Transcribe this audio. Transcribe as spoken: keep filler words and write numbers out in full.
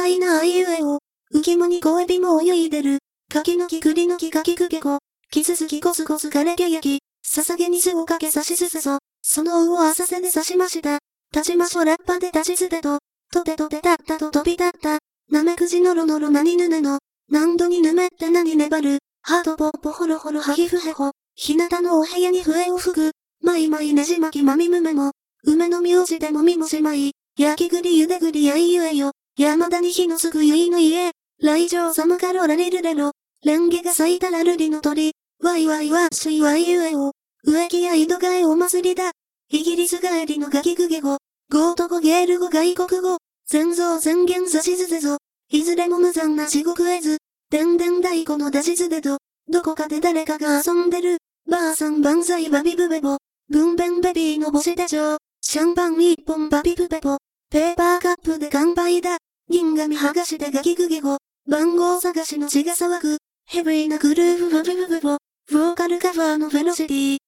いなあいうえお。浮肝に小エビも泳いでる。柿の木栗の木かきくけこ。キススキコスコス枯れ毛焼き。捧げに酢をかけさしすせそ。その魚を浅瀬で刺しました。立ちましょラッパで立ちつてと。とてとてたったと飛び立った。なめくじのろのろ何ぬねの。何度にぬめって何粘る。ハートポッポホロホロハヒフヘホ。日向のお部屋に笛を吹く。まいまいねじ巻きまみむめも。梅の名字でもみもしまい。焼き栗ゆで栗やいゆえよ。山田に火のすぐゆいの家。来場寒かろらりるれろ。レンゲが咲いたらるりの鳥。わいわいわっしいわいゆえお。植木や井戸替えお祭りだ。イギリス帰りのガキグゲ語。ゴート語ゲール語外国語。全造宣言さしずぜぞ。いずれも無残な地獄絵図。でんでん太鼓の出しずでと。どこかで誰かが遊んでる。ばあさん万歳バビブベボ。分娩ベビーの母子手帳。シャンパン一本バビブベボ。ペーパーカップで乾杯だ。銀紙剥がしでガキグゲ語。番号探しの血が騒ぐ。ヘビーなグルーヴバビブベボ。ボーカルカバーのフェロシティ。